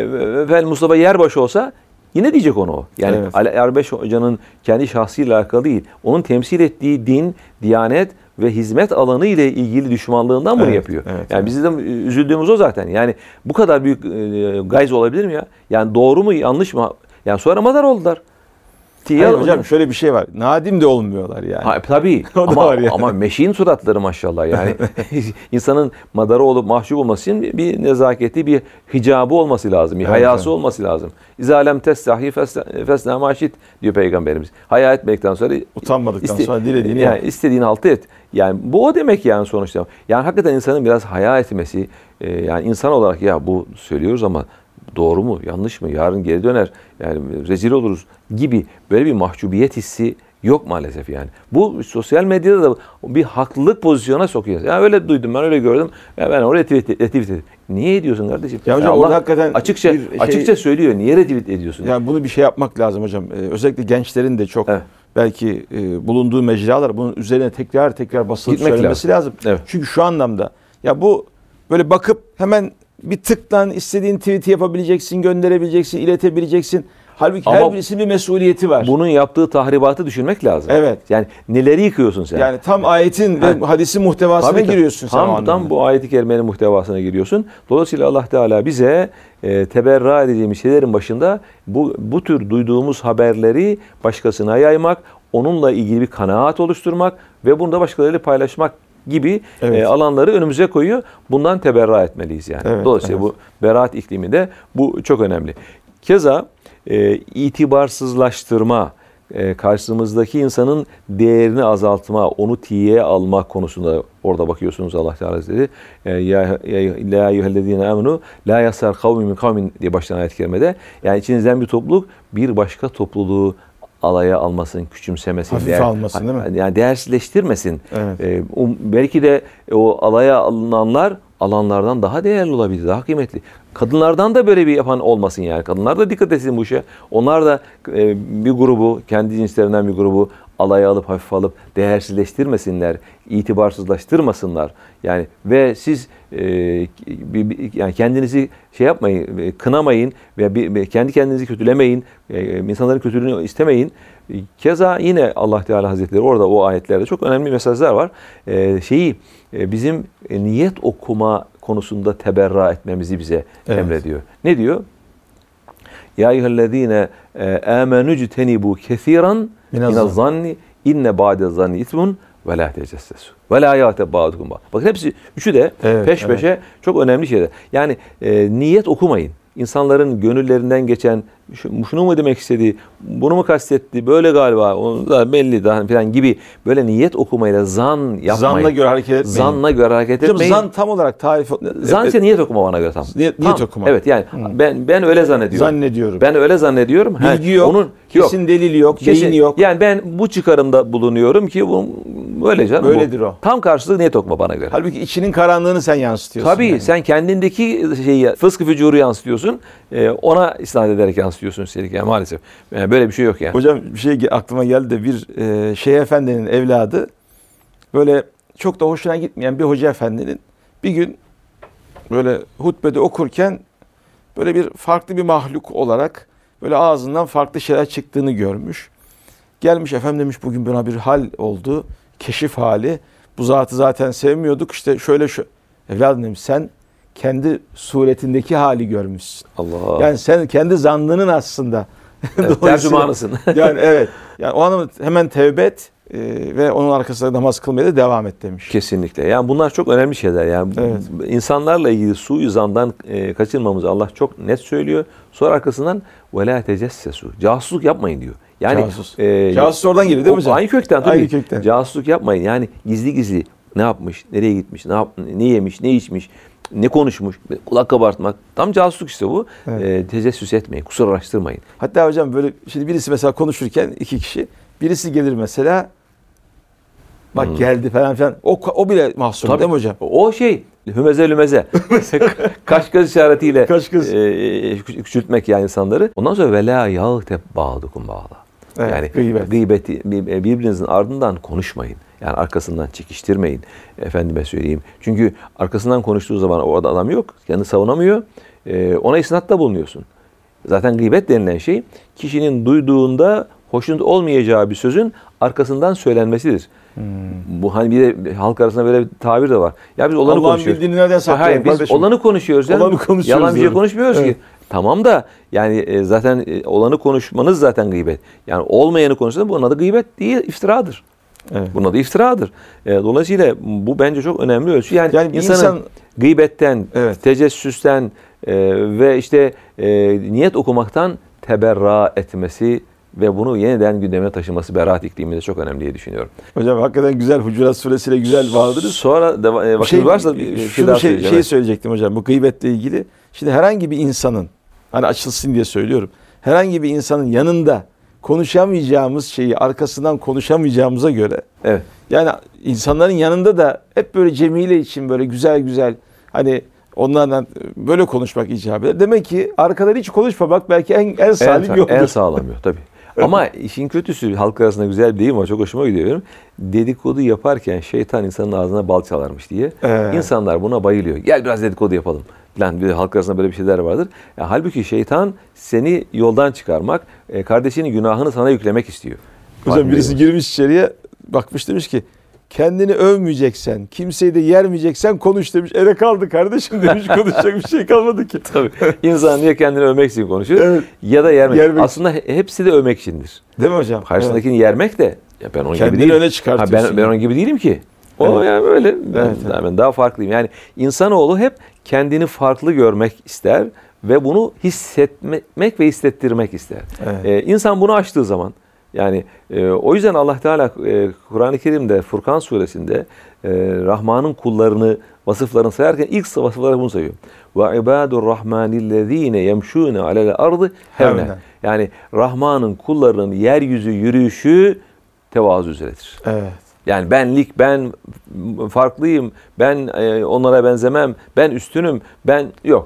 e, Mustafa Yerbaş olsa yine diyecek onu o. Yani evet. Ali Erbaş Hoca'nın kendi şahsıyla alakalı değil. Onun temsil ettiği din, diyanet ve hizmet alanı ile ilgili düşmanlığından bunu evet, yapıyor. Evet, yani evet. bizim de üzüldüğümüz o zaten. Yani bu kadar büyük e, gayz olabilir mi ya? Yani doğru mu yanlış mı? Yani sonra madar oldular. Tiye Hayır hocam şöyle bir şey var. Nadim de olmuyorlar yani. Ha, tabii O da ama, var yani. ama meşin suratları maşallah yani insanın madara olup mahcup olması için bir, bir nezaketi, bir hicabı olması lazım, bir Evet, hayası evet. olması lazım. İzalem testahi fesna maşit diyor Peygamberimiz. Haya etmekten sonra Utanmadıktan iste- sonra dilediğini yani yap. istediğini altı et. Yani bu o demek yani sonuçta. Yani hakikaten insanın biraz haya etmesi, e, yani insan olarak ya bu söylüyoruz ama doğru mu, yanlış mı, yarın geri döner, yani rezil oluruz gibi böyle bir mahcubiyet hissi yok maalesef yani. Bu sosyal medyada da bir haklılık pozisyona sokuyor. Ya öyle duydum, ben öyle gördüm, ya ben oraya retweet, retweet ettim. Niye ediyorsun kardeşim? Ya hocam Allah orada hakikaten açıkça bir şey- açıkça söylüyor. Niye retweet ediyorsun? Yani bunu bir şey yapmak lazım hocam. Ee, özellikle gençlerin de çok Evet. belki e, bulunduğu mecralar bunun üzerine tekrar tekrar basılıp Gitmek söylemesi lazım. Evet. Çünkü şu anlamda ya bu böyle bakıp hemen bir tıklan istediğin tweet'i yapabileceksin, gönderebileceksin, iletebileceksin. Halbuki Ama her birisinin bir mesuliyeti var. Bunun yaptığı tahribatı düşünmek lazım. Evet. Yani neleri yıkıyorsun sen? Yani tam ayetin ve hadisin muhtevasına Tabii, tabii. giriyorsun sen o Tam, anlamda. tam bu ayet-i kerimenin muhtevasına giriyorsun. Dolayısıyla Allah Teala bize e, teberra edeceğimiz şeylerin başında bu bu tür duyduğumuz haberleri başkasına yaymak, onunla ilgili bir kanaat oluşturmak ve bunu da başkalarıyla paylaşmak gibi Evet. e, alanları önümüze koyuyor. Bundan teberra etmeliyiz yani. Evet, Dolayısıyla evet. bu beraat ikliminde bu çok önemli. Keza e, itibarsızlaştırma, e, karşımızdaki insanın değerini azaltma, onu tiye alma konusunda orada bakıyorsunuz Allah Teala Hazretleri. E, ya la eyyühellezine amenu la yasar kavmin min kavmin diye başlayan ayet-i kerimede. Yani içinizden bir topluluk bir başka topluluğu alaya almasın, küçümsemesin, Hafife değer- almasın, değil mi? Yani değersizleştirmesin. Evet. E, um, belki de o alaya alınanlar alanlardan daha değerli olabilir, daha kıymetli. Kadınlardan da böyle bir yapan olmasın yani. Kadınlar da dikkat etsin bu işe. Onlar da e, bir grubu, kendi cinslerinden bir grubu alaya alıp hafife alıp değersizleştirmesinler, itibarsızlaştırmasınlar. Yani ve siz e, bir, bir- yani kendinizi şey yapmayın, e, kınamayın ve bir, bir- kendi kendinizi kötülemeyin, e, insanların kötülüğünü istemeyin. E, Keza yine Allah Teala Hazretleri orada o ayetlerde çok önemli mesajlar var. E, şeyi e, bizim e, niyet okuma konusunda teberra etmemizi bize Evet. emrediyor. Ne diyor? Ya eyyühellezine amenu ctenibu kesiran minez zanni inne ba'de zanni ismun ve la tecessesu ve la yâte ba'dukum ba'd. Bakın hepsi üçü de Evet, peş peşe evet. çok önemli şeyler. Yani e, niyet okumayın. İnsanların gönüllerinden geçen şu- şunu mu demek istedi, bunu mu kastetti, böyle galiba, onu da belli daha falan gibi böyle niyet okumayla zan yapmayın. Zanla göre hareket etmeyin. Zanla göre hareket Hocam etmeyin. zan tam olarak tarif... Zan ise niyet okuma bana göre tam. Niyet- Tam. niyet okuma. Evet yani ben ben öyle zannediyorum. Zannediyorum. Ben öyle zannediyorum. Ha, Bilgi yok, Onun kesin delil yok, Kesin- beyin yok. Yani ben bu çıkarımda bulunuyorum ki bu böyle canım. Böyledir bu. o. Tam karşılığı niyet okuma bana göre. Halbuki içinin karanlığını sen yansıtıyorsun. Tabii yani. sen kendindeki şeyi fıskı fücuru yansıtıyorsun. Ee, ona isnat ederek yansıtıyorsun üstelik yani maalesef. Yani böyle bir şey yok yani. Hocam bir şey aklıma geldi de bir e, Şeyh Efendi'nin evladı böyle çok da hoşuna gitmeyen bir hoca efendinin bir gün böyle hutbede okurken böyle bir farklı bir mahluk olarak böyle ağzından farklı şeyler çıktığını görmüş. Gelmiş efendim demiş bugün bana bir hal oldu. Keşif hali. Bu zatı zaten sevmiyorduk. İşte şöyle şu. Evladım demiş sen kendi suretindeki hali görmüşsün. Allah. Yani sen kendi zannının aslında. Evet, Dolayısıyla- tercümanısın. Yani evet. Yani o anlamda hemen tevbe et e, ve onun arkasında namaz kılmaya da devam et demiş. Kesinlikle. Yani bunlar çok önemli şeyler. Yani Evet. insanlarla ilgili suizandan e, kaçınmamızı Allah çok net söylüyor. Sonra arkasından ve la tecessesu. Casusluk yapmayın diyor. Yani Casus. e, Casus oradan geliyor değil mi o hocam? Aynı kökten tabii. Aynı kökten. Casusluk yapmayın. Yani gizli gizli ne yapmış, nereye gitmiş, ne yap, ne yemiş, ne içmiş, ne konuşmuş, kulak kabartmak. Tam casusluk işte bu. Evet. E, tecessüs etmeyin, kusur araştırmayın. Hatta hocam böyle şimdi birisi mesela konuşurken iki kişi birisi gelir mesela bak Hmm. geldi falan filan. O, o bile mahsur Tabii. değil mi hocam? O şey hümeze lümeze. Kaş göz işaretiyle Kaş göz. e, küçültmek yani insanları. Ondan sonra vela yağteb bağdukum bağla. Evet, Yani gıybet. gıybeti birbirinizin ardından konuşmayın. Yani arkasından çekiştirmeyin. Efendime söyleyeyim. Çünkü arkasından konuştuğu zaman o adam yok. Kendini savunamıyor. E, ona isnatta bulunuyorsun. Zaten gıybet denilen şey kişinin duyduğunda hoşnut olmayacağı bir sözün arkasından söylenmesidir. Hmm. Bu hani bir de halk arasında böyle bir tabir de var. Ya biz olanı Allah'ın konuşuyoruz. bildiğini nereden saklayalım Hayır biz kardeşim? olanı konuşuyoruz. canım. Olanı konuşuyoruz Yalan bir şey diyorum. konuşmuyoruz Evet. ki. Tamam da yani e, zaten e, olanı konuşmanız zaten gıybet. Yani olmayanı konuşsanız bunun adı gıybet değil, iftiradır. Evet. Bunun adı iftiradır. E, dolayısıyla bu bence çok önemli ölçü. Yani, Yani bir insanın insan- gıybetten, Evet. tecessüsten e, ve işte e, niyet okumaktan teberra etmesi ve bunu yeniden gündemine taşıması beraat ikliminde çok önemli diye düşünüyorum. Hocam hakikaten güzel, Hucurat Suresi'yle güzel bağladınız. Sonra deva- e, Bir vakit şey, varsa bir şey şunu daha şey, söyleyeceğim. şey söyleyecektim hocam bu gıybetle ilgili. Şimdi herhangi bir insanın, hani açılsın diye söylüyorum. Herhangi bir insanın yanında konuşamayacağımız şeyi arkasından konuşamayacağımıza göre, Evet. yani insanların yanında da hep böyle cemile için böyle güzel güzel hani onlarla böyle konuşmak icap eder. Demek ki arkadan hiç konuşmamak belki en, en salim En, yoldur. en sağlam yol tabii. Ama işin kötüsü halk arasında güzel bir deyim var. Çok hoşuma gidiyor benim. Dedikodu yaparken şeytan insanın ağzına bal çalarmış diye. Evet. İnsanlar buna bayılıyor. Gel biraz dedikodu yapalım. Falan bir de halk arasında böyle bir şeyler vardır. Ya, halbuki şeytan seni yoldan çıkarmak, e, kardeşinin günahını sana yüklemek istiyor. Hocam birisi girmiş içeriye bakmış demiş ki kendini övmeyeceksen, kimseyi de yermeyeceksen konuş demiş. Ele kaldı kardeşim demiş, konuşacak bir şey kalmadı ki. Tabii. İnsan niye kendini övmek için konuşuyor? Evet. Ya da yermek. Yermek. Aslında he- hepsi de övmek içindir. Değil mi hocam? Karşısındakini yermek de ya ben onun Kendini gibi değilim. öne çıkartıyorsun. Ha, ben, ben onun gibi değilim ki. O Evet. yani böyle ben, Evet, evet. ben daha farklıyım. Yani insanoğlu hep kendini farklı görmek ister ve bunu hissetmek ve hissettirmek ister. Evet. Ee, insan bunu aştığı zaman yani e, o yüzden Allah Teala e, Kur'an-ı Kerim'de Furkan suresinde e, Rahman'ın kullarını vasıflarını sayarken ilk vasıfları bunu sayıyor. Ve ibadur rahmanillezine yemşûne alel ardı hevne. Hevne. Yani Rahman'ın kullarının yeryüzü yürüyüşü tevazu üzeredir. Evet. Yani benlik, ben farklıyım, ben e, onlara benzemem, ben üstünüm, ben yok.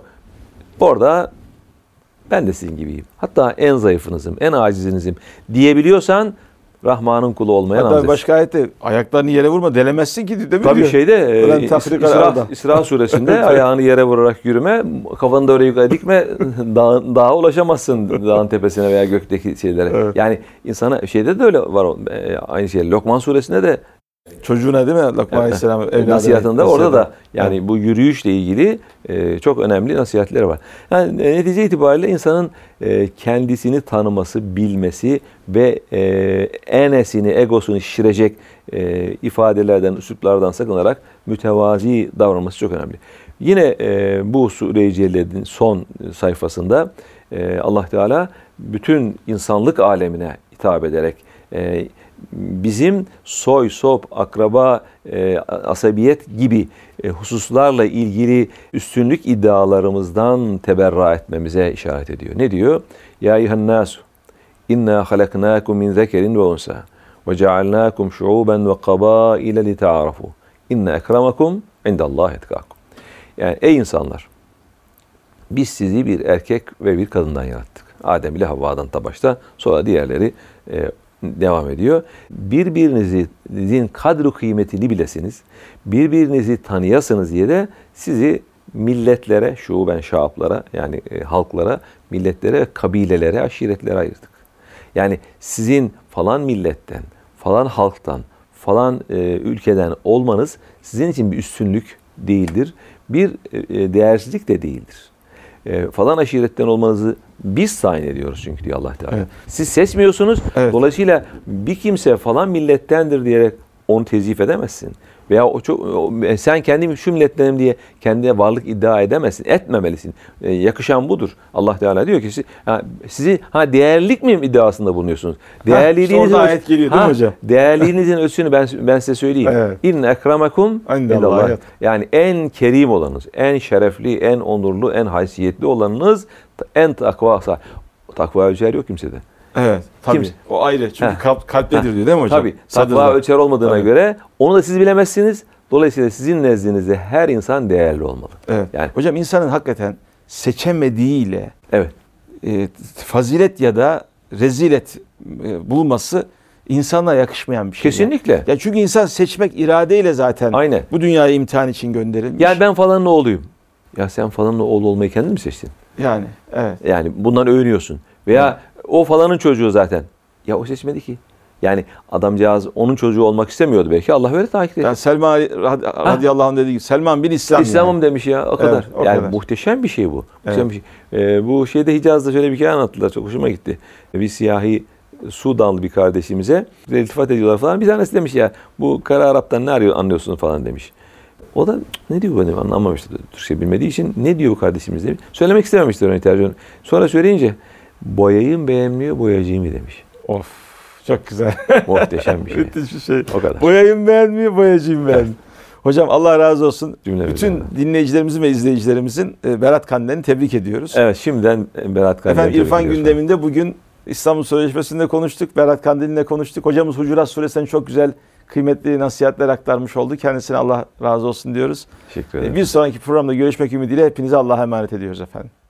Orada ben de sizin gibiyim. Hatta en zayıfınızım, en acizinizim diyebiliyorsan Rahman'ın kulu olmaya Hatta namzet. başka ayette ayaklarını yere vurma delemezsin ki değil mi Tabii diyor? şeyde e, Ulan İs- tafrika İsra, arada. İsra suresinde ayağını yere vurarak yürüme, kafanı da oraya yukarı dikme, dağa, dağa ulaşamazsın dağın tepesine veya gökteki şeylere. Evet. Yani insana şeyde de öyle var o, e, aynı şey. Lokman suresinde de Çocuğuna değil mi? Lokman Aleyhisselam evladına. nasihatında orada da yani Evet. bu yürüyüşle ilgili e, çok önemli nasihatleri var. Yani e, netice itibariyle insanın e, kendisini tanıması, bilmesi ve e, enesini, egosunu şişirecek e, ifadelerden, üsluplardan sakınarak mütevazi davranması çok önemli. Yine e, bu Sure-i Celle'nin son sayfasında e, Allah Teala bütün insanlık alemine hitap ederek e, bizim soy, sop, akraba, e, asabiyet gibi e, hususlarla ilgili üstünlük iddialarımızdan teberra etmemize işaret ediyor. Ne diyor? Ya eyyühennâsu inna halaknâkum min zekerin ve unsa ve cealnâkum şu'uben ve kabâile li ta'arafu inne ekremakum indallâhi etkâkum. Yani ey insanlar, biz sizi bir erkek ve bir kadından yarattık. Adem ile Havva'dan ta başta, sonra diğerleri e, devam ediyor. Birbirinizin kadru kıymetini bilesiniz, birbirinizi tanıyasınız diye de sizi milletlere, şuben şaaplara yani e, halklara, milletlere, kabilelere, aşiretlere ayırdık. Yani sizin falan milletten, falan halktan, falan e, ülkeden olmanız sizin için bir üstünlük değildir. Bir e, değersizlik de değildir. E, falan aşiretten olmanızı biz tayin ediyoruz çünkü diyor Allah Teala. Evet. Siz seçmiyorsunuz. Evet. Dolayısıyla bir kimse falan millettendir diyerek onu tezif edemezsin. Veya o çok o, sen kendi şu millettenim diye kendine varlık iddia edemezsin. Etmemelisin. E, yakışan budur. Allah Teala diyor ki siz, ha, sizi ha değerlilik mi iddiasında bulunuyorsunuz? Değerliliğinizin işte orada ölç- ayet geliyor değil mi hocam? Değerliliğinizin ölçüsünü ben ben size söyleyeyim. Evet. İnne ekremekum İndallah. indallah. Yani en kerim olanınız, en şerefli, en onurlu, en haysiyetli olanınız, en takva takva ölçer yok kimsede. Evet. Tabii. Kimse- O ayrı. Çünkü Heh. kalp, kalptedir diyor değil mi hocam? Tabii. Sadırda. Takva ölçer olmadığına Tabii. göre onu da siz bilemezsiniz. Dolayısıyla sizin nezdinizde her insan değerli olmalı. Evet. Yani Hocam insanın hakikaten seçemediğiyle evet. e, fazilet ya da rezilet e, bulması insana yakışmayan bir şey. Kesinlikle. Ya çünkü insan seçmek iradeyle zaten Aynen. bu dünyaya imtihan için gönderilmiş. Yani ben falanın oğluyum. Ya sen falanın oğlu olmayı kendin mi seçtin? Yani evet. Yani bundan övünüyorsun. Veya o falanın çocuğu zaten. Ya o seçmedi ki. Yani adamcağız onun çocuğu olmak istemiyordu belki. Allah öyle takip etti. Yani Selman rad- radıyallahu anh dediği gibi Selman bin İslam. İslam'ım yani. demiş ya o kadar. Evet, o yani kadar. muhteşem bir şey bu. Muhteşem Evet. bir şey. Ee, bu şeyde Hicaz'da şöyle bir hikaye anlattılar. Çok hoşuma gitti. Bir siyahi Sudanlı bir kardeşimize iltifat ediyorlar falan. Bir tanesi demiş ya bu Kara Arap'tan ne arıyor anlıyorsun falan demiş. O da ne diyor bu demiş, anlamamıştı Türkçe bilmediği için. Ne diyor bu kardeşimiz demiş. Söylemek istememiştir onun tercihini. Sonra söyleyince boyayı mı beğenmiyor boyacıyı mı demiş. Of çok güzel. Muhteşem bir şey. Müthiş bir şey. O kadar. Boyayım beğenmiyor, boyacıyım beğenmiyor. Hocam Allah razı olsun. Cümlemize Bütün yani. dinleyicilerimizin ve izleyicilerimizin e, Berat Kandil'ini tebrik ediyoruz. Evet şimdiden Berat Kandil'i Efendim tebrik İrfan ediyoruz. gündeminde bugün İstanbul Sözleşmesi'nde konuştuk. Berat Kandil'le konuştuk. Hocamız Hucurat Suresi'nden çok güzel, kıymetli nasihatler aktarmış oldu. Kendisine Allah razı olsun diyoruz. Teşekkür ederim. Bir sonraki programda görüşmek ümidiyle hepinize Allah'a emanet ediyoruz efendim.